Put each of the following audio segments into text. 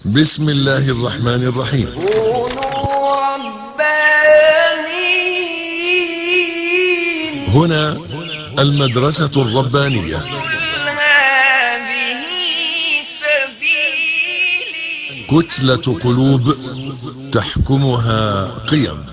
بسم الله الرحمن الرحيم. كونوا ربانيين. هنا المدرسة الربانية. هذه سبيلي. كتلة قلوب تحكمها قيم.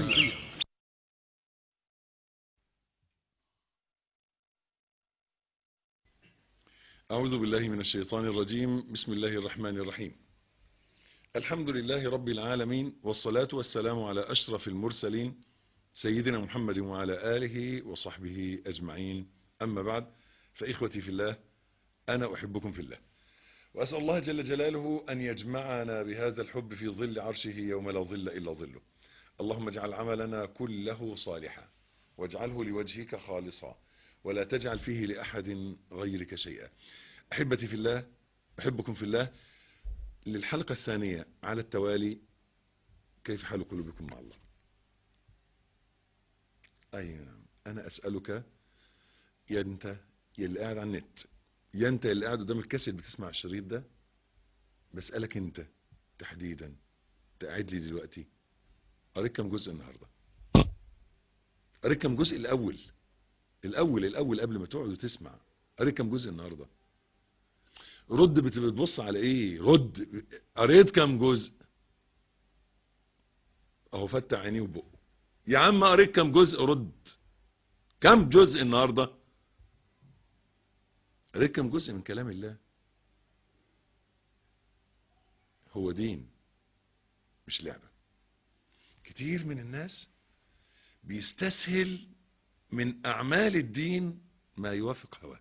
أعوذ بالله من الشيطان الرجيم. بسم الله الرحمن الرحيم. الحمد لله رب العالمين، والصلاة والسلام على أشرف المرسلين سيدنا محمد وعلى آله وصحبه أجمعين. أما بعد، فإخوتي في الله، أنا أحبكم في الله، وأسأل الله جل جلاله أن يجمعنا بهذا الحب في ظل عرشه يوم لا ظل إلا ظله. اللهم اجعل عملنا كله صالحا، واجعله لوجهك خالصا، ولا تجعل فيه لأحد غيرك شيئا. أحبتي في الله، أحبكم في الله. للحلقة الثانية على التوالي، كيف حال قلوبكم مع الله؟ أي نعم، أنا أسألك يا أنت يا اللي قاعد على النت، يا أنت اللي قاعد قدام الكاسيت بتسمع الشريط ده، بسألك أنت تحديدا، تقعد لي دلوقتي، قريت كم جزء النهاردة؟ قريت كم جزء الأول قبل ما تقعد وتسمع؟ قريت كم جزء النهاردة؟ رد. بتبص على ايه؟ رد. قريت كم جزء؟ اهو فتح عينيه وبقه. يا عم قريت كم جزء؟ رد. كم جزء النهاردة؟ قريت كم جزء من كلام الله؟ هو دين مش لعبة. كتير من الناس بيستسهل من اعمال الدين ما يوافق هواه.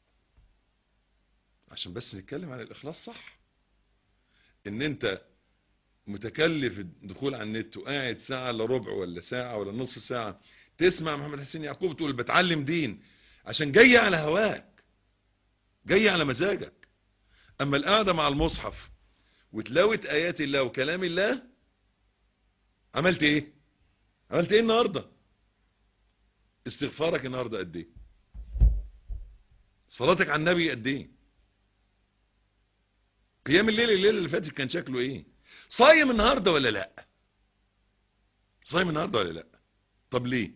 عشان بس نتكلم عن الاخلاص صح. ان انت متكلف الدخول على النت وقاعد ساعة الا ربع ولا ساعة ولا نصف ساعة تسمع محمد حسين يعقوب تقول بتعلم دين، عشان جاي على هواك، جاي على مزاجك. اما القعدة مع المصحف وتلاوة ايات الله وكلام الله، عملت ايه؟ عملت ايه النهاردة؟ استغفارك النهاردة قد ايه؟ صلاتك على النبي قد ايه؟ قيام الليلة اللي فاتت كان شكله ايه؟ صايم النهاردة ولا لا؟ صايم النهاردة ولا لا؟ طب ليه؟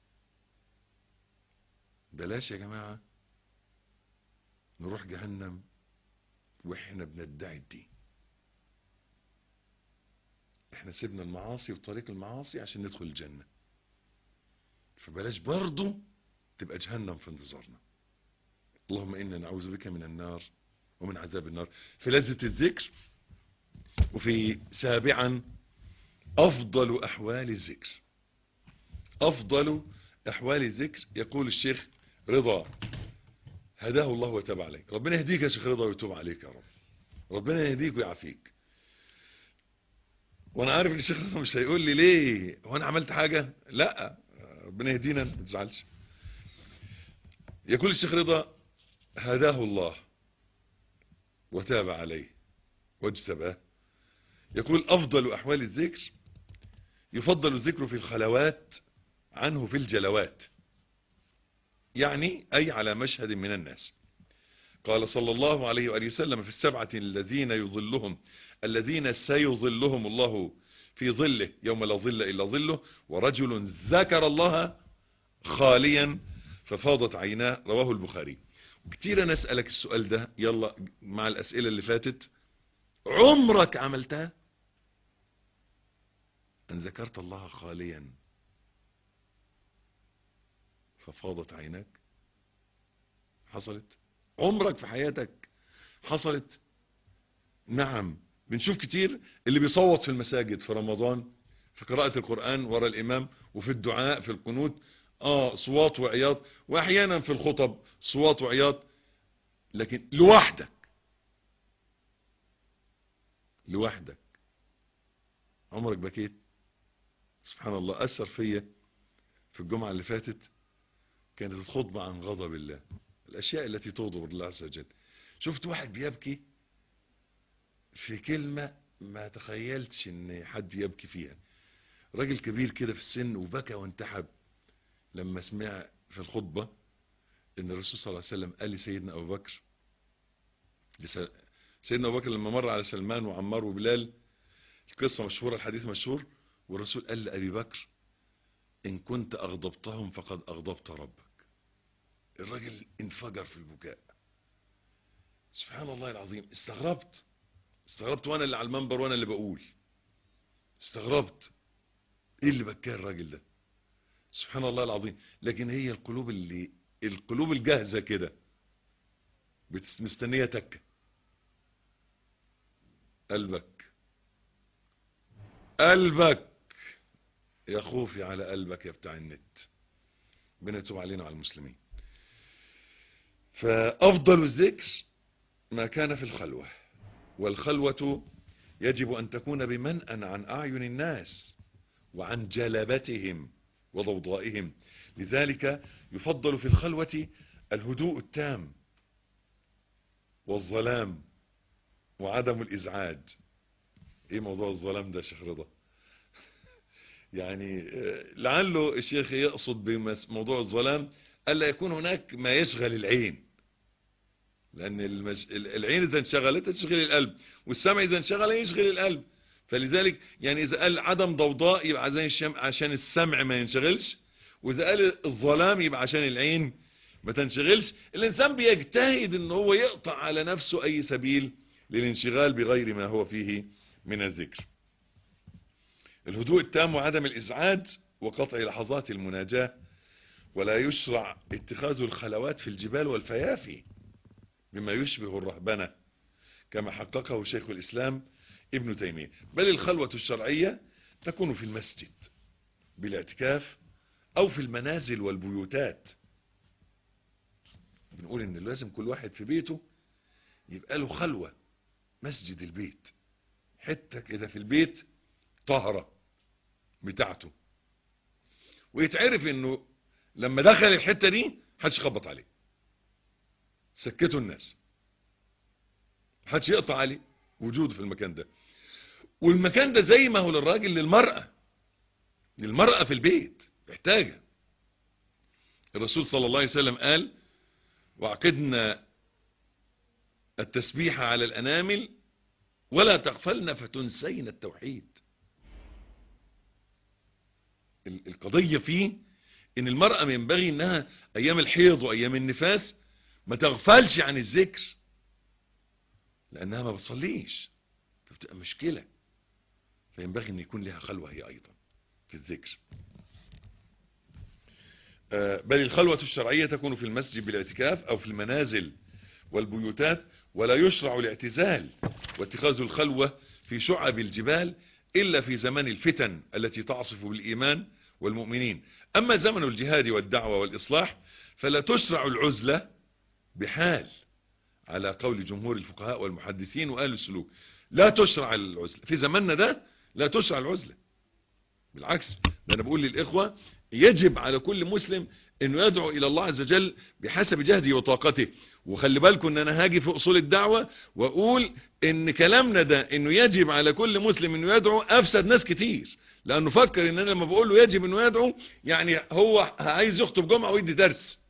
بلاش يا جماعة نروح جهنم واحنا بندعي الدين. احنا سيبنا المعاصي وطريق المعاصي عشان ندخل الجنة، فبلاش برضو تبقى جهنم في انتظارنا. اللهم إنا نعوذ بك من النار ومن عذاب النار. في لذة الذكر. وفي سابعا، أفضل أحوال الذكر. أفضل أحوال الذكر. يقول الشيخ رضا هداه الله وتاب عليه. ربنا يهديك يا شيخ رضا ويتوب عليك يا رب. ربنا يهديك ويعافيك. وانا عارف ان الشيخ رضا مش هيقول لي ليه هو انا عملت حاجة. لا، ربنا يهدينا ما تزعلش. يقول الشيخ رضا هداه الله وتاب عليه واجتباه. يقول أفضل أحوال الذكر يفضل الذكر في الخلوات عنه في الجلوات، يعني أي على مشهد من الناس. قال صلى الله عليه وآله وسلم في السبعة الذين سيظلهم الله في ظله يوم لا ظل إلا ظله: ورجل ذكر الله خاليا ففاضت عيناه. رواه البخاري. كتير أنا أسألك السؤال ده، يلا مع الأسئلة اللي فاتت، عمرك عملتها؟ أن ذكرت الله خاليا ففاضت عيناك؟ حصلت؟ عمرك في حياتك حصلت؟ نعم. بنشوف كتير اللي بيصوت في المساجد في رمضان في قراءة القرآن ورا الإمام، وفي الدعاء في القنوت صوات وعياط، وأحيانا في الخطب صوات وعياط. لكن لوحدك عمرك بكيت؟ سبحان الله. أثر فيا في الجمعة اللي فاتت كانت الخطبة عن غضب الله، الأشياء التي تغضب الله عز وجل. شفت واحد بيبكي في كلمة ما تخيلتش ان حد يبكي فيها. راجل كبير كده في السن وبكى وانتحب لما سمع في الخطبة ان الرسول صلى الله عليه وسلم قال لسيدنا ابو بكر سيدنا أبو بكر لما مر على سلمان وعمار وبلال، القصة مشهورة، الحديث مشهور، والرسول قال لأبي بكر إن كنت أغضبتهم فقد أغضبت ربك. الراجل انفجر في البكاء. سبحان الله العظيم. استغربت وأنا اللي على المنبر وأنا اللي بقول، استغربت إيه اللي بكاه الراجل ده. سبحان الله العظيم. لكن هي القلوب الجاهزة كده مستنية تكة. قلبك يا خوفي على قلبك يا بتاع النت. ربنا يتوب علينا وعلى المسلمين. فأفضل الذكر ما كان في الخلوة، والخلوة يجب أن تكون بمنأى عن أعين الناس وعن جلبتهم وضوضائهم. لذلك يفضل في الخلوة الهدوء التام والظلام وعدم الإزعاج. ايه موضوع الظلام ده يا شيخ رضا؟ يعني لعله الشيخ يقصد بموضوع الظلام ألا يكون هناك ما يشغل العين، لأن العين إذا انشغلت تشغل القلب، والسمع إذا انشغل يشغل القلب. فلذلك يعني إذا قال عدم ضوضاء يبقى عشان السمع ما ينشغلش، وإذا قال الظلام يبقى عشان العين ما تنشغلش. الإنسان بيجتهد إن هو يقطع على نفسه أي سبيل للانشغال بغير ما هو فيه من الذكر. الهدوء التام وعدم الإزعاج وقطع لحظات المناجاة. ولا يشرع اتخاذ الخلوات في الجبال والفيافي بما يشبه الرهبنة كما حققه شيخ الإسلام ابن تيمية، بل الخلوة الشرعية تكون في المسجد بالاعتكاف أو في المنازل والبيوتات. بنقول إن لازم كل واحد في بيته يبقى له خلوة، مسجد البيت، حتة كده في البيت طهرة بتاعته، ويتعرف إنه لما دخل الحتة دي محدش يخبط عليه، سكتوا الناس، محدش يقطع عليه وجوده في المكان ده. والمكان ده زي ما هو للراجل للمرأة في البيت محتاجة. الرسول صلى الله عليه وسلم قال وعقدنا التسبيح على الأنامل ولا تغفلن فتنسين التوحيد. القضية فيه ان المرأة ينبغي انها ايام الحيض وايام النفاس ما تغفلش عن الذكر، لانها ما بتصليش فبتبقى مشكلة. فينبغي ان يكون لها خلوة هي ايضا في الذكر. بل الخلوة الشرعية تكون في المسجد بالاعتكاف او في المنازل والبيوتات. ولا يشرع الاعتزال واتخاذ الخلوة في شعب الجبال إلا في زمان الفتن التي تعصف بالإيمان والمؤمنين. أما زمن الجهاد والدعوة والإصلاح فلا تشرع العزلة بحال، على قول جمهور الفقهاء والمحدثين وأهل السلوك. لا تشرع العزلة في زماننا ده، لا تشرع العزلة، بالعكس. ده أنا بقول للإخوة يجب على كل مسلم انه يدعو الى الله عز وجل بحسب جهده وطاقته. وخلي بالكم ان انا هاجي في اصول الدعوة واقول ان كلامنا ده انه يجب على كل مسلم انه يدعو افسد ناس كتير، لانه فكر ان انا لما بقول له يجب انه يدعو يعني هو عايز يخطب جمعة ويدي درس.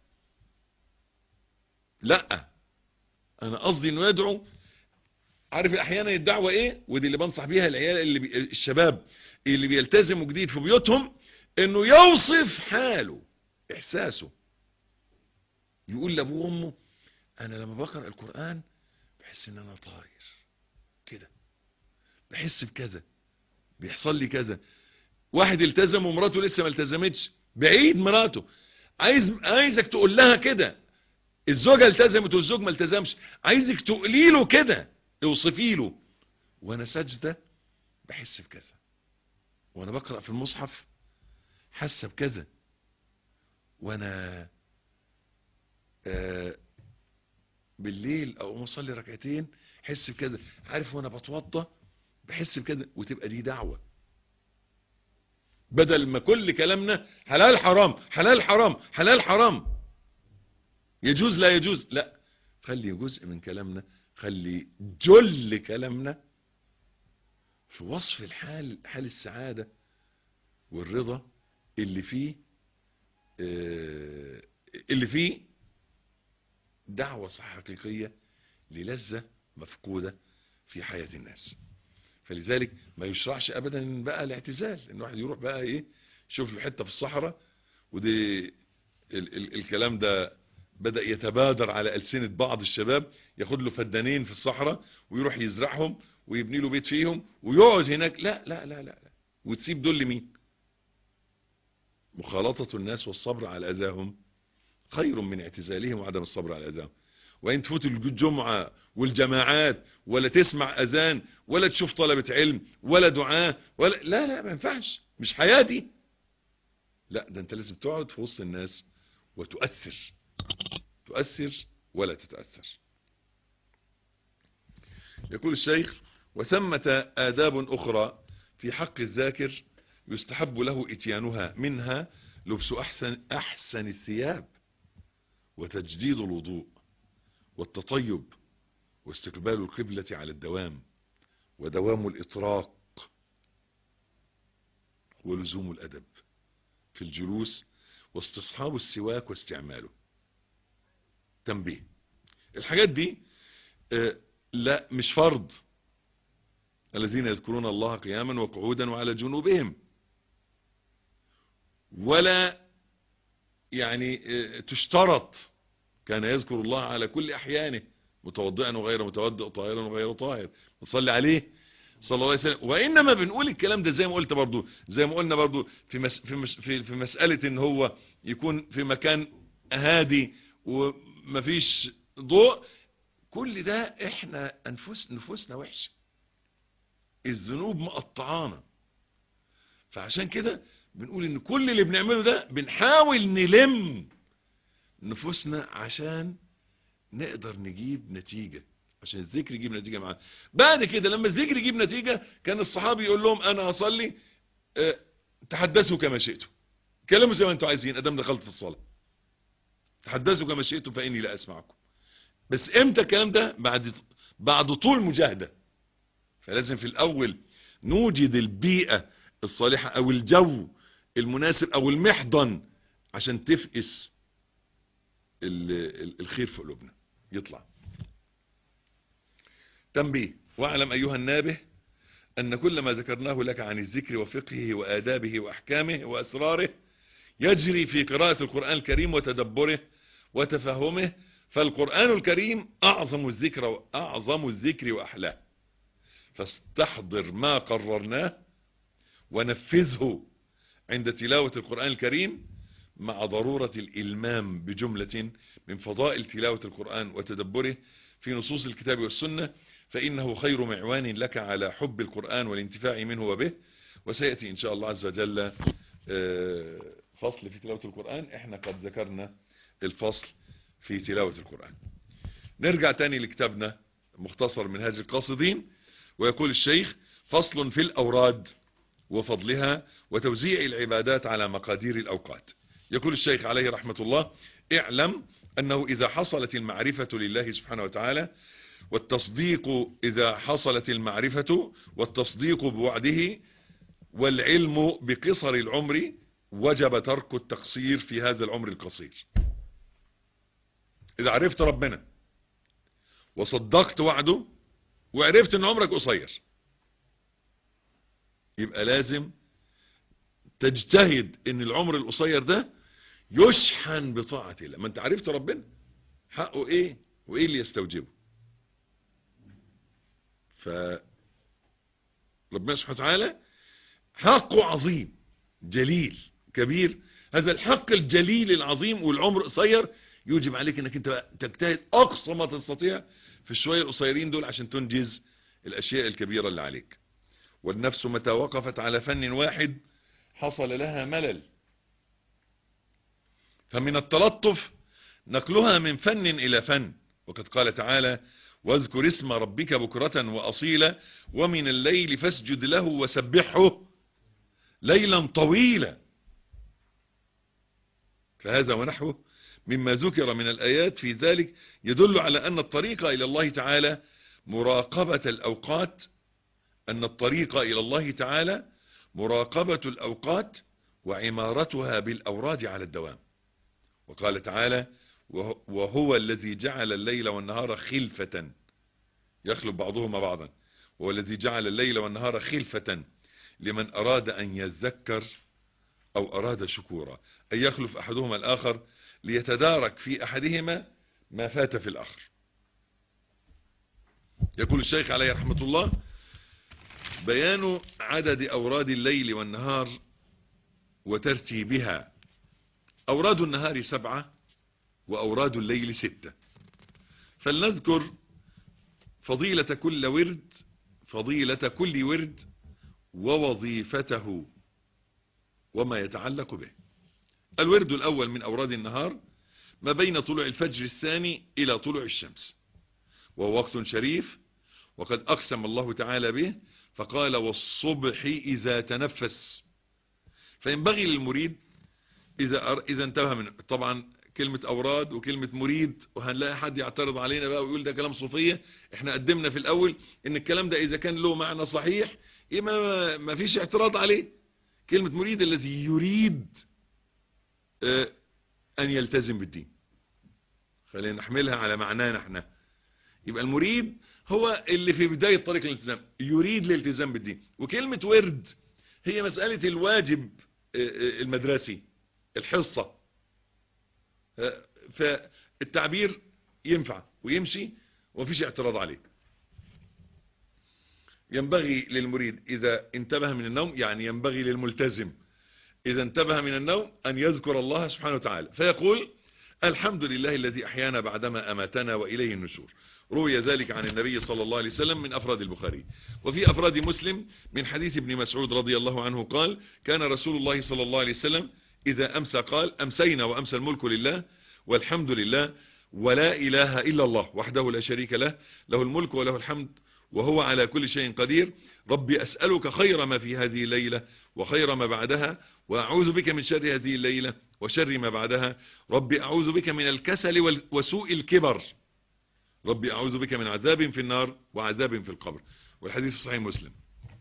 لا، انا قصدي انه يدعو. عارف احيانا الدعوة ايه؟ ودي اللي بنصح بيها العيال الشباب اللي بيلتزموا جديد في بيوتهم، انه يوصف حاله احساسه. يقول لابوه وامه انا لما بقرأ القرآن بحس ان انا طاير كده، بحس بكذا، بيحصل لي كذا. واحد التزم ومراته لسه ما التزمتش، بعيد مراته، عايزك تقول لها كده. الزوجة التزمت والزوج ما التزمش، عايزك تقولي له كده، اوصفي له وانا سجدة بحس بكذا، وانا بقرأ في المصحف حاسه بكذا، وانا بالليل او اصلي ركعتين حس بكذا، عارف وانا بتوضى بحس بكذا. وتبقى دي دعوة، بدل ما كل كلامنا حلال حرام حلال حرام حلال حرام، يجوز لا يجوز. لا، خلي جزء من كلامنا، خلي جل كلامنا في وصف الحال، حال السعادة والرضا اللي فيه دعوة صح حقيقية للذة مفقودة في حياة الناس. فلذلك ما يشرعش ابدا بقى الاعتزال، ان واحد يروح بقى ايه يشوف له حته في الصحراء. ودي الكلام ده بدأ يتبادر على ألسنة بعض الشباب، ياخد له فدانين في الصحراء ويروح يزرعهم ويبني له بيت فيهم ويقعد هناك. لا لا لا لا, لا. وتسيب دول لمين؟ مخالطة الناس والصبر على أذاهم خير من اعتزالهم وعدم الصبر على أذاهم. وإن تفوت الجمعة والجماعات ولا تسمع أذان ولا تشوف طلبة علم ولا دعاء ولا لا لا ما ينفعش، مش حياتي. لا، ده أنت لازم تقعد في وسط الناس وتؤثر، تؤثر ولا تتأثر. يقول الشيخ: وثمة آداب أخرى في حق الذاكر يستحب له إتيانها، منها لبس أحسن الثياب، وتجديد الوضوء، والتطيب، واستقبال القبلة على الدوام، ودوام الإطراق، ولزوم الأدب في الجلوس، واستصحاب السواك واستعماله. تنبيه: الحاجات دي لا مش فرض. الذين يذكرون الله قياما وقعودا وعلى جنوبهم، ولا يعني تشترط. كان يذكر الله على كل أحيانه متوضئا وغير متوضئ، طاهرا وغير طاهر، نصلي عليه صلى الله عليه وسلم. وإنما بنقول الكلام ده زي ما قلت برضو، زي ما قلنا برضو في مسألة ان هو يكون في مكان هادي ومفيش ضوء. كل ده احنا نفوسنا وحشة، الذنوب مقطعانا. فعشان كده بنقول ان كل اللي بنعمله ده بنحاول نلم نفوسنا عشان نقدر نجيب نتيجة، عشان الذكر يجيب نتيجة معانا. بعد كده لما الذكر يجيب نتيجة، كان الصحابي يقول لهم انا هصلي، تحدثوا كما شئتم، كلموا زي ما انتم عايزين ادام دخلت في الصلاة، تحدثوا كما شئتم فاني لا اسمعكم. بس امتى الكلام ده؟ بعد طول مجاهدة. فلازم في الاول نوجد البيئة الصالحة او الجو المناسب او المحضن عشان تفقس الخير في قلوبنا يطلع. تنبيه: واعلم ايها النابه ان كل ما ذكرناه لك عن الذكر وفقهه وآدابه واحكامه واسراره يجري في قراءة القرآن الكريم وتدبره وتفهمه. فالقرآن الكريم اعظم الذكر واحلاه، فاستحضر ما قررناه ونفذه عند تلاوة القرآن الكريم، مع ضرورة الإلمام بجملة من فضائل تلاوة القرآن وتدبره في نصوص الكتاب والسنة، فإنه خير معوان لك على حب القرآن والانتفاع منه وبه. وسيأتي إن شاء الله عز وجل فصل في تلاوة القرآن. احنا قد ذكرنا الفصل في تلاوة القرآن. نرجع تاني لكتابنا مختصر منهاج القاصدين. ويقول الشيخ: فصل في الأوراد وفضلها وتوزيع العبادات على مقادير الأوقات. يقول الشيخ عليه رحمة الله: اعلم أنه إذا حصلت المعرفة لله سبحانه وتعالى إذا حصلت المعرفة والتصديق بوعده والعلم بقصر العمر، وجب ترك التقصير في هذا العمر القصير. إذا عرفت ربنا وصدقت وعده وعرفت أن عمرك قصير، يبقى لازم تجتهد أن العمر القصير ده يشحن بطاعة الله. ما انت عرفت ربنا حقه ايه وايه اللي يستوجبه. فربنا سبحانه وتعالى حقه عظيم جليل كبير. هذا الحق الجليل العظيم والعمر قصير يوجب عليك انك انت تجتهد اقصى ما تستطيع في الشوية القصيرين دول عشان تنجز الاشياء الكبيرة اللي عليك. والنفس متى وقفت على فن واحد حصل لها ملل، فمن التلطف نقلها من فن إلى فن. وقد قال تعالى: واذكر اسم ربك بكرة وأصيلا ومن الليل فاسجد له وسبحه ليلا طويلا. فهذا ونحوه مما ذكر من الآيات في ذلك يدل على أن الطريق إلى الله تعالى مراقبة الأوقات، مراقبة الأوقات وعمارتها بالأوراد على الدوام. وقال تعالى: وهو الذي جعل الليل والنهار خلفة يخلف بعضهما بعضا، وهو الذي جعل الليل والنهار خلفة لمن أراد أن يذكر أو أراد شكورا، أن يخلف أحدهما الآخر ليتدارك في أحدهما ما فات في الآخر. يقول الشيخ عليه رحمة الله: بيان عدد أوراد الليل والنهار وترتيبها. أوراد النهار 7 وأوراد الليل 6. فلنذكر فضيلة كل ورد ووظيفته وما يتعلق به. الورد الأول من أوراد النهار ما بين طلوع الفجر الثاني إلى طلوع الشمس، وهو وقت شريف، وقد أقسم الله تعالى به فقال: والصبح إذا تنفس. فينبغي للمريد إذا انتبه من، طبعا كلمة أوراد وكلمة مريد، وهنلاقي حد يعترض علينا بقى ويقول ده كلام صوفية. احنا قدمنا في الأول إن الكلام ده إذا كان له معنى صحيح ما فيش اعتراض عليه. كلمة مريد الذي يريد أن يلتزم بالدين، خلينا نحملها على معنانا احنا. يبقى المريد هو اللي في بداية طريق الالتزام، يريد الالتزام بالدين. وكلمة ورد هي مسألة الواجب المدرسي، الحصة. فالتعبير ينفع ويمشي ومفيش اعتراض عليه. ينبغي للمريد إذا انتبه من النوم، يعني ينبغي للملتزم إذا انتبه من النوم أن يذكر الله سبحانه وتعالى، فيقول: الحمد لله الذي أحيانا بعدما أماتنا وإليه النشور. روي ذلك عن النبي صلى الله عليه وسلم من أفراد البخاري. وفي أفراد مسلم من حديث ابن مسعود رضي الله عنه قال: كان رسول الله صلى الله عليه وسلم إذا أمسى قال: أمسينا وأمسى الملك لله والحمد لله ولا إله إلا الله وحده لا شريك له، له الملك وله الحمد وهو على كل شيء قدير. ربي أسألك خير ما في هذه الليلة وخير ما بعدها، وأعوذ بك من شر هذه الليلة وشر ما بعدها. ربي أعوذ بك من الكسل وسوء الكبر. ربي أعوذ بك من عذاب في النار وعذاب في القبر. والحديث في صحيح مسلم.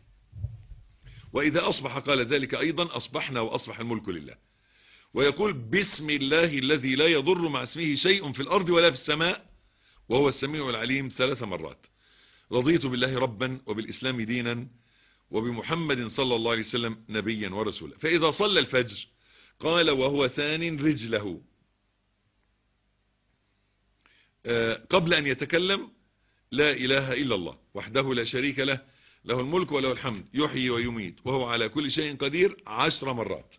وإذا أصبح قال ذلك أيضا: أصبحنا وأصبح الملك لله. ويقول: بسم الله الذي لا يضر مع اسمه شيء في الأرض ولا في السماء وهو السميع العليم 3 مرات. رضيت بالله ربا وبالإسلام دينا وبمحمد صلى الله عليه وسلم نبيا ورسولا. فإذا صلى الفجر قال وهو ثان رجله قبل أن يتكلم: لا إله إلا الله وحده لا شريك له، له الملك وله الحمد يحيي ويميت وهو على كل شيء قدير 10 مرات.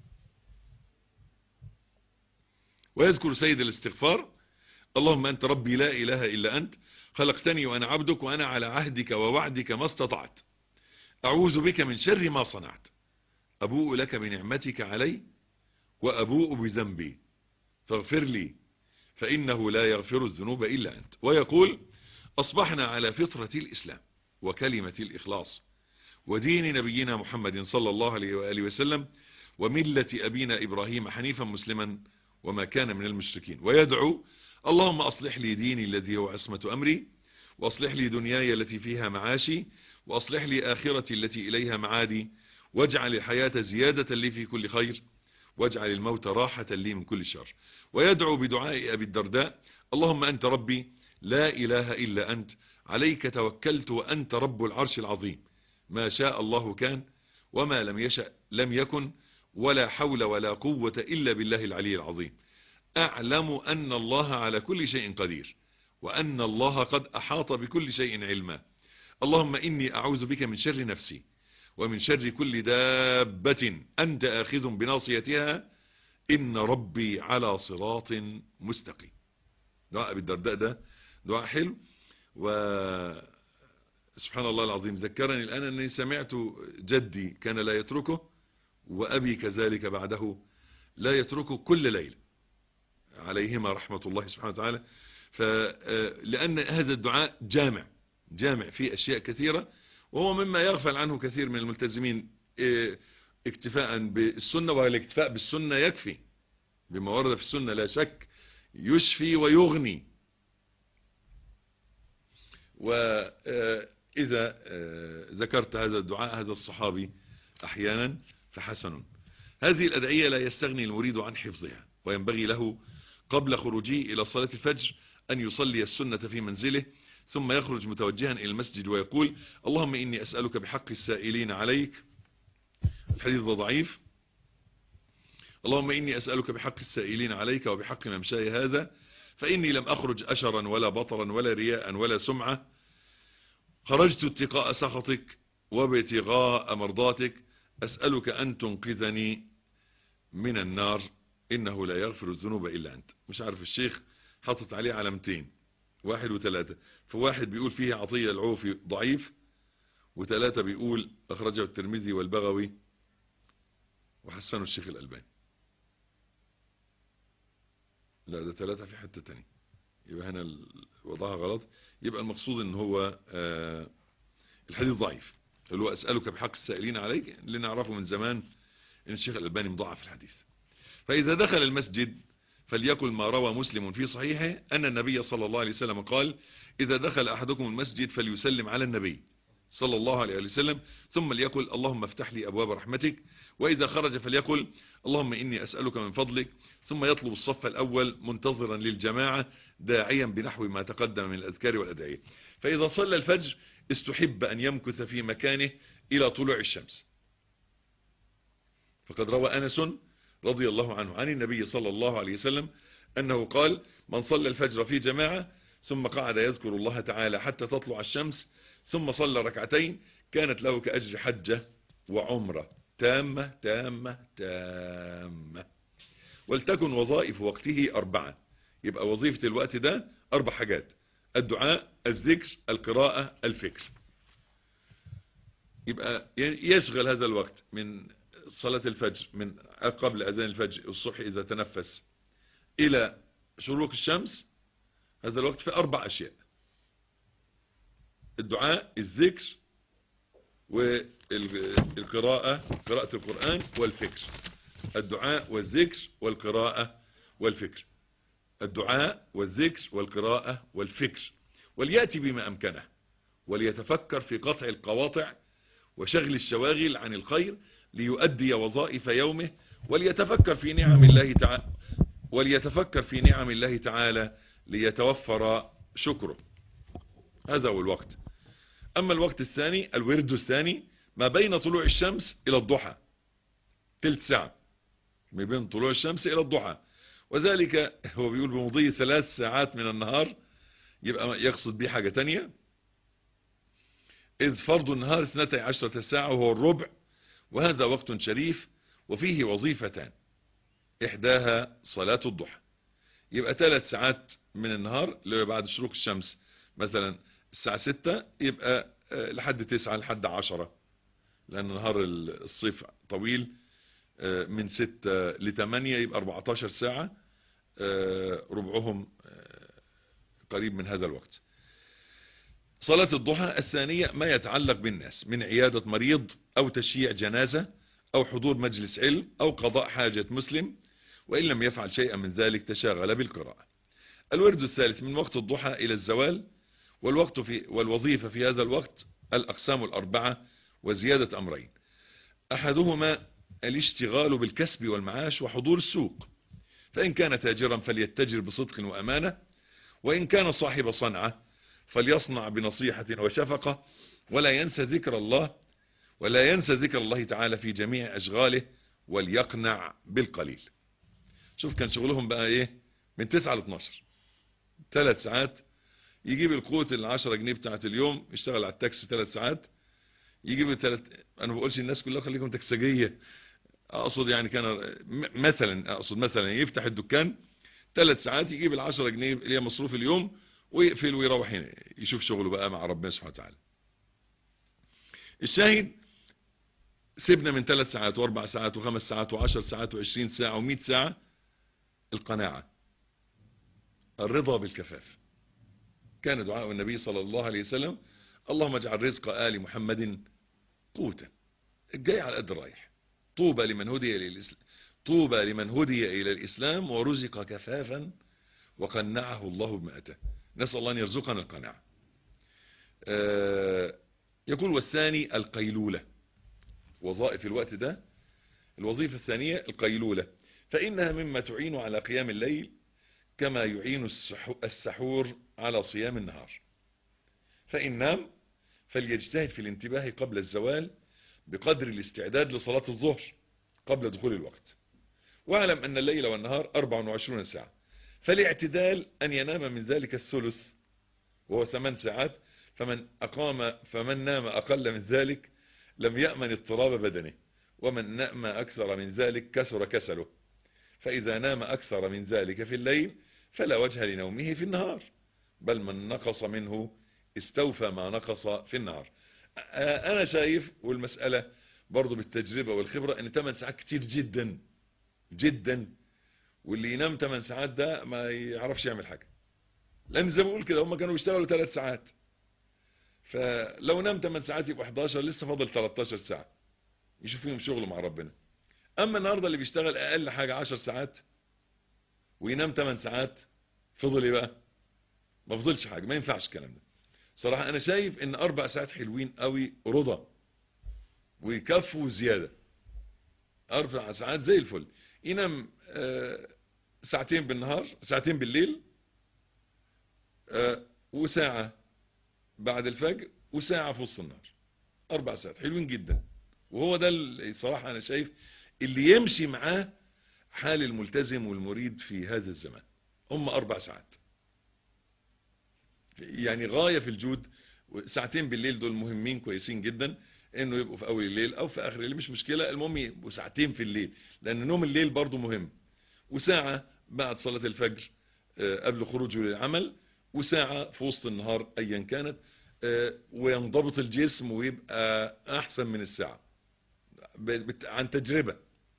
ويذكر سيد الاستغفار: اللهم أنت ربي لا إله إلا أنت، خلقتني وأنا عبدك وأنا على عهدك ووعدك ما استطعت، أعوذ بك من شر ما صنعت، أبوء لك بنعمتك علي وأبوء بذنبي فاغفر لي فإنه لا يغفر الذنوب إلا أنت. ويقول: أصبحنا على فطرة الإسلام وكلمة الإخلاص ودين نبينا محمد صلى الله عليه وآله وسلم وملة أبينا إبراهيم حنيفا مسلما وما كان من المشركين. ويدعو: اللهم أصلح لي ديني الذي هو عصمة أمري، وأصلح لي دنياي التي فيها معاشي، وأصلح لي آخرتي التي إليها معادي، واجعل الحياة زيادة لي في كل خير، واجعل الموت راحة لي من كل شر. ويدعو بدعاء أبي الدرداء: اللهم أنت ربي لا إله إلا أنت، عليك توكلت وأنت رب العرش العظيم، ما شاء الله كان وما لم يشأ لم يكن، ولا حول ولا قوة إلا بالله العلي العظيم. أعلم أن الله على كل شيء قدير وأن الله قد أحاط بكل شيء علما. اللهم إني أعوذ بك من شر نفسي ومن شر كل دابة أنت آخذ بناصيتها، إن ربي على صراط مستقيم. دعاء أبي الدرداء ده دعاء حلو. وسبحان الله العظيم ذكرني الآن أني سمعت جدي كان لا يتركه، وأبي كذلك بعده لا يتركه كل ليلة عليهما رحمة الله سبحانه وتعالى. لأن هذا الدعاء جامع فيه أشياء كثيرة، وهو مما يغفل عنه كثير من الملتزمين اكتفاء بالسنة. والاكتفاء بالسنة يكفي بما ورد في السنة لا شك، يشفي ويغني. وإذا ذكرت هذا الدعاء هذا الصحابي أحيانا فحسن. هذه الأدعية لا يستغني المريد عن حفظها، وينبغي له قبل خروجه إلى صلاة الفجر أن يصلي السنة في منزله ثم يخرج متوجها إلى المسجد ويقول اللهم إني أسألك بحق السائلين عليك. الحديث ضعيف. اللهم إني أسألك بحق السائلين عليك وبحق ممشاي هذا فإني لم أخرج أشرا ولا بطرا ولا رياء ولا سمعة، خرجت اتقاء سخطك وابتغاء مرضاتك، أسألك أن تنقذني من النار إنه لا يغفر الذنوب إلا أنت. مش عارف الشيخ حطت عليه علامتين 1 و3. فواحد بيقول فيه عطية العوفي ضعيف، و3 بيقول أخرجه الترمذي والبغوي وحسنه الشيخ الألباني. لا ده 3 في حتة تانية، يبقى هنا وضعها غلط. يبقى المقصود ان هو الحديث ضعيف، اللي هو أسألك بحق السائلين عليك، اللي نعرفه من زمان ان الشيخ الألباني مضاعف الحديث. فإذا دخل المسجد فليقل ما روى مسلم في صحيحه أن النبي صلى الله عليه وسلم قال إذا دخل أحدكم المسجد فليسلم على النبي صلى الله عليه وسلم ثم ليقل اللهم افتح لي أبواب رحمتك، وإذا خرج فليقل اللهم إني أسألك من فضلك، ثم يطلب الصف الأول منتظرا للجماعة داعيا بنحو ما تقدم من الأذكار والأدعية. فإذا صلى الفجر استحب أن يمكث في مكانه إلى طلوع الشمس، فقد روى أنس رضي الله عنه عن النبي صلى الله عليه وسلم أنه قال من صلى الفجر في جماعة ثم قعد يذكر الله تعالى حتى تطلع الشمس ثم صلى ركعتين كانت له كأجر حجة وعمرة تامة تامة تامة. ولتكن وظائف وقته 4. يبقى وظيفة الوقت ده 4 حاجات: الدعاء، الذكر، القراءة، الفكر. يبقى يشغل هذا الوقت من صلاة الفجر، من قبل أذان الفجر الصبح إذا تنفس إلى شروق الشمس، هذا الوقت في 4 أشياء: الدعاء، الذكر، والقراءة، قراءة القرآن، والفكر. الدعاء والذكر والقراءة والفكر. الدعاء والذكر والقراءة والفكر. وليأتي بما أمكنه، وليتفكر في قطع القواطع وشغل الشواغل عن الخير ليؤدي وظائف يومه، وليتفكر في نعم الله تعالى ليتوفر شكره. هذا هو الوقت. أما الوقت الثاني، الورد الثاني، ما بين طلوع الشمس إلى الضحى، تلت ساعة ما بين طلوع الشمس إلى الضحى، وذلك هو بيقول بمضي 3 ساعات من النهار، يبقى يقصد به حاجة تانية. إذ فرض النهار 12 ساعة وهو الربع، وهذا وقت شريف وفيه وظيفتان، إحداها صلاة الضحى. يبقى 3 ساعات من النهار اللي بعد شروق الشمس، مثلا الساعة 6 يبقى لحد 9 لحد 10، لأن نهار الصيف طويل، من 6 ل 8 يبقى 14 ساعة، ربعهم قريب من هذا الوقت. صلاة الضحى الثانية ما يتعلق بالناس من عيادة مريض أو تشييع جنازة أو حضور مجلس علم أو قضاء حاجة مسلم، وإن لم يفعل شيئا من ذلك تشاغل بالقراءة. الورد الثالث من وقت الضحى إلى الزوال، والوظيفة في هذا الوقت الأقسام 4 وزيادة أمرين: أحدهما الاشتغال بالكسب والمعاش وحضور السوق، فإن كان تاجرا فليتجر بصدق وأمانة، وإن كان صاحب صنعة فليصنع بنصيحة وشفقة، ولا ينسى ذكر الله تعالى في جميع أشغاله، وليقنع بالقليل. شوف كان شغلهم بقى إيه؟ من 9 ل 12، 3 ساعات، يجيب القوت 10 جنيه بتاعت اليوم، يشتغل على التاكسي 3 ساعات، يجيب أنا ما بقولش الناس كلها خليكم تكسجية، أقصد يعني كان مثلا يفتح الدكان 3 ساعات، يجيب 10 جنيه اللي هي مصروف اليوم، ويقفل ويروح هنا يشوف شغله بقى مع ربنا سبحانه وتعالى. الشاهد سيبنا من 3 ساعات و4 ساعات و5 ساعات و10 ساعات و20 ساعة و100 ساعة، القناعة، الرضا بالكفاف. كان دعاء النبي صلى الله عليه وسلم اللهم اجعل رزق آل محمد قوتا، الجاي على قد الرايح. طوبى لمن هدي إلى الإسلام ورزق كفافا وقنعه الله بما أتاه. نسأل الله أن يرزقنا القناعة. يقول والثاني القيلولة، وظائف الوقت ده الوظيفة الثانية القيلولة، فإنها مما تعين على قيام الليل كما يعين السحور على صيام النهار. فإن نام فليجتهد في الانتباه قبل الزوال بقدر الاستعداد لصلاة الظهر قبل دخول الوقت. واعلم أن الليل والنهار 24 ساعة، فالاعتدال أن ينام من ذلك الثلث وهو 8 ساعات. فمن نام أقل من ذلك لم يأمن اضطراب بدنه، ومن نام أكثر من ذلك كثر كسله. فإذا نام أكثر من ذلك في الليل فلا وجه لنومه في النهار، بل من نقص منه استوفى ما نقص في النهار. أنا شايف، والمسألة برضو بالتجربة والخبرة، أن 8 ساعات كتير جدا جدا، واللي ينام 8 ساعات ده ما يعرفش يعمل حاجة، لأن زي ما بقول كده هم كانوا بيشتغلوا 3 ساعات، فلو نام 8 ساعات يبقى 11، لسه فاضل 13 ساعة يشوف فيهم شغله مع ربنا. أما النهاردة اللي بيشتغل أقل حاجة 10 ساعات وينام 8 ساعات، فضل ايه بقى؟ ما فضلش حاجة. ما ينفعش الكلام ده صراحة. أنا شايف إن 4 ساعات حلوين قوي رضا ويكفوا زيادة. 4 ساعات زي الفل. ينام ساعتين بالنهار، ساعتين بالليل، وساعة بعد الفجر، وساعة في وسط النهار. 4 ساعات حلوين جدا. وهو ده صراحة أنا شايف اللي يمشي معاه حال الملتزم والمريد في هذا الزمان. هم 4 ساعات يعني غاية في الجود. ساعتين بالليل دول مهمين كويسين جدا، انه يبقوا في اول الليل او في اخر الليل مش مشكلة، المهم يبقوا ساعتين في الليل، لان نوم الليل برضو مهم. وساعة بعد صلاة الفجر قبل خروجه للعمل، وساعة في وسط النهار ايا كانت، وينضبط الجسم ويبقى احسن من الساعة عن تجربة.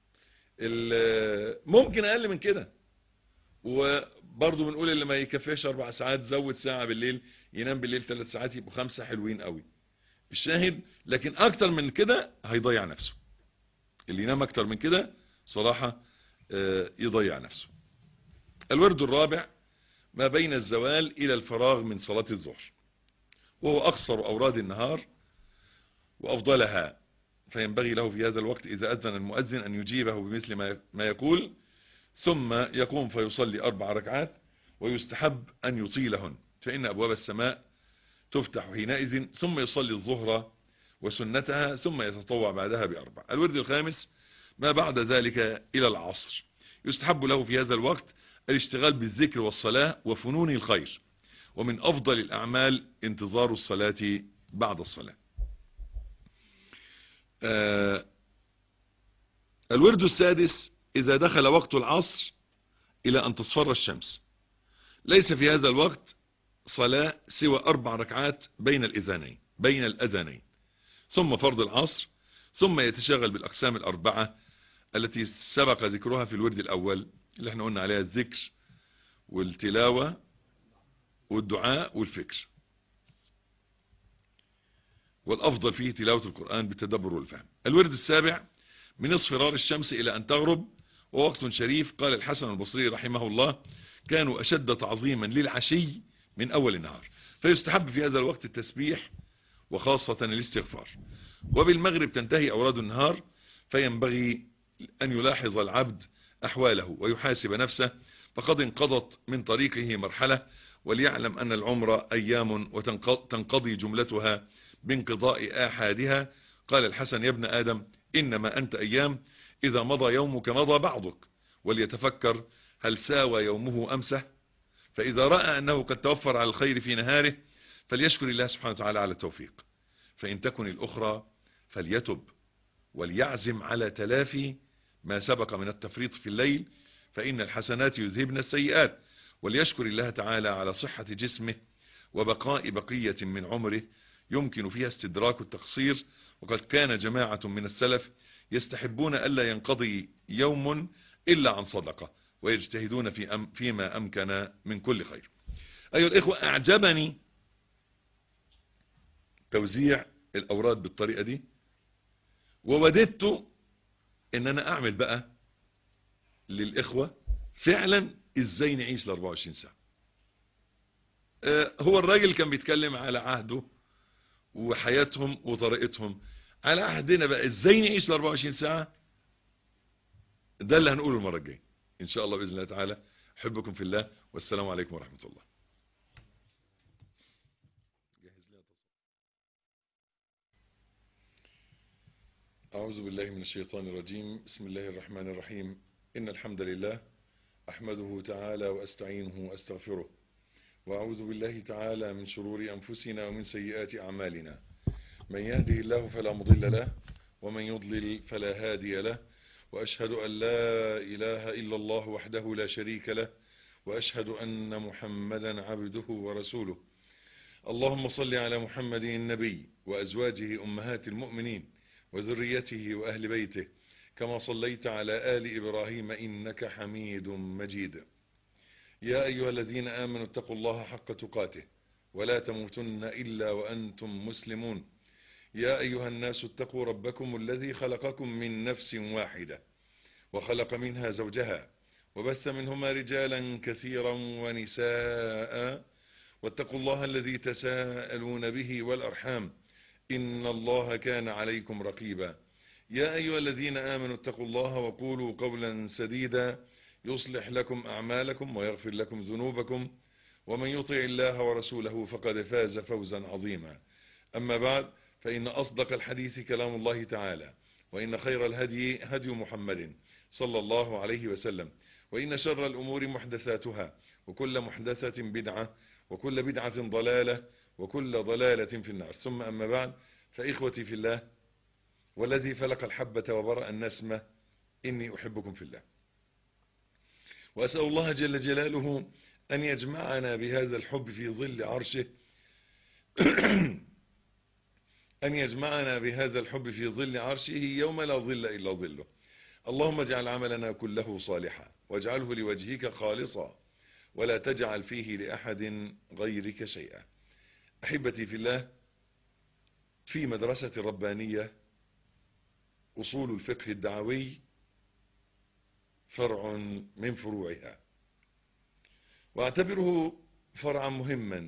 ممكن اقل من كده، وبرضه بنقول اللي ما يكفيش 4 ساعات زود ساعة بالليل، ينام بالليل 3 ساعات يبقوا 5 حلوين قوي. الشاهد لكن اكتر من كده هيضيع نفسه. اللي ينام اكتر من كده صراحة يضيع نفسه. الورد الرابع ما بين الزوال الى الفراغ من صلاة الظهر، وهو اقصر اوراد النهار وافضلها، فينبغي له في هذا الوقت اذا اذن المؤذن ان يجيبه بمثل ما يقول، ثم يقوم فيصلي 4 ركعات، ويستحب أن يطيلهن فإن أبواب السماء تفتح حينئذ، ثم يصلي الظهر وسنتها، ثم يتطوع بعدها ب4. الورد الخامس ما بعد ذلك إلى العصر، يستحب له في هذا الوقت الاشتغال بالذكر والصلاة وفنون الخير، ومن أفضل الأعمال انتظار الصلاة بعد الصلاة. الورد السادس إذا دخل وقت العصر إلى أن تصفر الشمس، ليس في هذا الوقت صلاة سوى 4 ركعات بين الأذانين، ثم فرض العصر، ثم يتشغل بالأقسام ال4 التي سبق ذكرها في الورد الأول اللي احنا قلنا عليها: الذكر والتلاوة والدعاء والفكر، والأفضل فيه تلاوة القرآن بالتدبر والفهم. الورد السابع من اصفرار الشمس إلى أن تغرب، ووقت شريف. قال الحسن البصري رحمه الله: كانوا أشد تعظيما للعشي من أول النهار، فيستحب في هذا الوقت التسبيح وخاصة الاستغفار. وبالمغرب تنتهي أوراد النهار، فينبغي أن يلاحظ العبد أحواله ويحاسب نفسه، فقد انقضت من طريقه مرحلة، وليعلم أن العمر أيام وتنقضي جملتها بانقضاء آحادها. قال الحسن: يا ابن آدم إنما أنت أيام، إذا مضى يومك مضى بعضك، وليتفكر هل ساوى يومه أمسه. فإذا رأى أنه قد توفر على الخير في نهاره فليشكر الله سبحانه وتعالى على التوفيق، فإن تكن الأخرى فليتب وليعزم على تلافي ما سبق من التفريط في الليل، فإن الحسنات يذهبن السيئات. وليشكر الله تعالى على صحة جسمه وبقاء بقية من عمره يمكن فيها استدراك التقصير. وقد كان جماعة من السلف يستحبون ألا ينقضي يوم إلا عن صدقة، ويجتهدون فيما أمكن من كل خير. أيها الإخوة، أعجبني توزيع الأوراد بالطريقة دي، ووددت إن أنا أعمل بقى للإخوة فعلا إزاي نعيش ل24 ساعة. هو الراجل كان بيتكلم على عهده وحياتهم وطريقتهم، على عهدنا بقى إزاي نعيش ل24 ساعة. ده اللي هنقوله المرة الجاية إن شاء الله بإذن الله تعالى. أحبكم في الله، والسلام عليكم ورحمة الله. أعوذ بالله من الشيطان الرجيم. بسم الله الرحمن الرحيم. إن الحمد لله أحمده تعالى وأستعينه وأستغفره، وأعوذ بالله تعالى من شرور أنفسنا ومن سيئات أعمالنا. من يهده الله فلا مضل له، ومن يضلل فلا هادي له، وأشهد أن لا إله إلا الله وحده لا شريك له، وأشهد أن محمدا عبده ورسوله. اللهم صل على محمد النبي وأزواجه أمهات المؤمنين وذريته وأهل بيته، كما صليت على آل إبراهيم إنك حميد مجيد. يا أيها الذين آمنوا اتقوا الله حق تقاته ولا تموتن إلا وأنتم مسلمون. يا أيها الناس اتقوا ربكم الذي خلقكم من نفس واحدة وخلق منها زوجها وبث منهما رجالا كثيرا ونساء، واتقوا الله الذي تساءلون به والأرحام إن الله كان عليكم رقيبا. يا أيها الذين آمنوا اتقوا الله وقولوا قولا سديدا يصلح لكم أعمالكم ويغفر لكم ذنوبكم، ومن يطع الله ورسوله فقد فاز فوزا عظيما. أما بعد، فإن أصدق الحديث كلام الله تعالى، وإن خير الهدي هدي محمد صلى الله عليه وسلم، وإن شر الأمور محدثاتها، وكل محدثة بدعة، وكل بدعة ضلالة، وكل ضلالة في النار. ثم أما بعد، فإخوتي في الله والذي فلق الحبة وبرأ النسمة، إني أحبكم في الله، وأسأل الله جل جلاله أن يجمعنا بهذا الحب في ظل عرشه أن يجمعنا بهذا الحب في ظل عرشه يوم لا ظل إلا ظله. اللهم اجعل عملنا كله صالحا، واجعله لوجهك خالصا، ولا تجعل فيه لأحد غيرك شيئا. أحبتي في الله، في مدرسة ربانية أصول الفقه الدعوي فرع من فروعها، واعتبره فرعا مهما،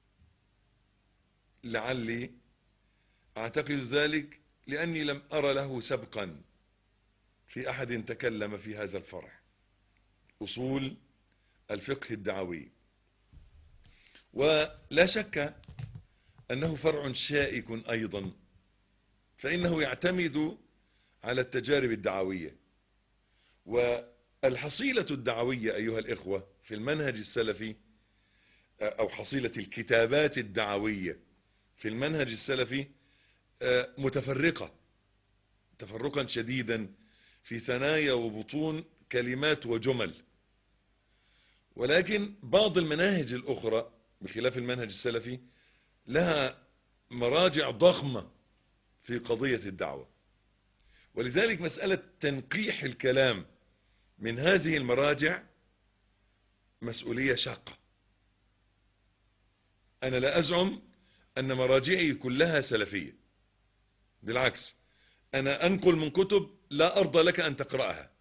لعلي أعتقد ذلك لأني لم أرى له سبقا في أحد تكلم في هذا الفرع، أصول الفقه الدعوي. ولا شك أنه فرع شائك أيضا، فإنه يعتمد على التجارب الدعوية. والحصيلة الدعوية أيها الإخوة في المنهج السلفي، أو حصيلة الكتابات الدعوية في المنهج السلفي، متفرقة تفرقا شديدا في ثنايا وبطون كلمات وجمل. ولكن بعض المناهج الأخرى بخلاف المنهج السلفي لها مراجع ضخمة في قضية الدعوة، ولذلك مسألة تنقيح الكلام من هذه المراجع مسؤولية شاقة. أنا لا أزعم أن مراجعي كلها سلفية، بالعكس، أنا أنقل من كتب لا أرضى لك أن تقرأها،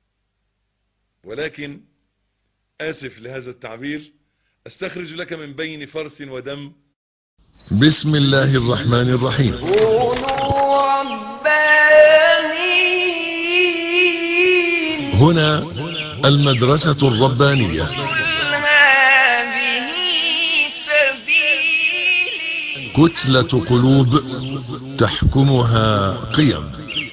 ولكن آسف لهذا التعبير، أستخرج لك من بين فرث ودم. بسم الله الرحمن الرحيم. كونوا ربانيين. هنا المدرسة الربانية. هذه سبيلي. كتلة قلوب تحكمها قيم.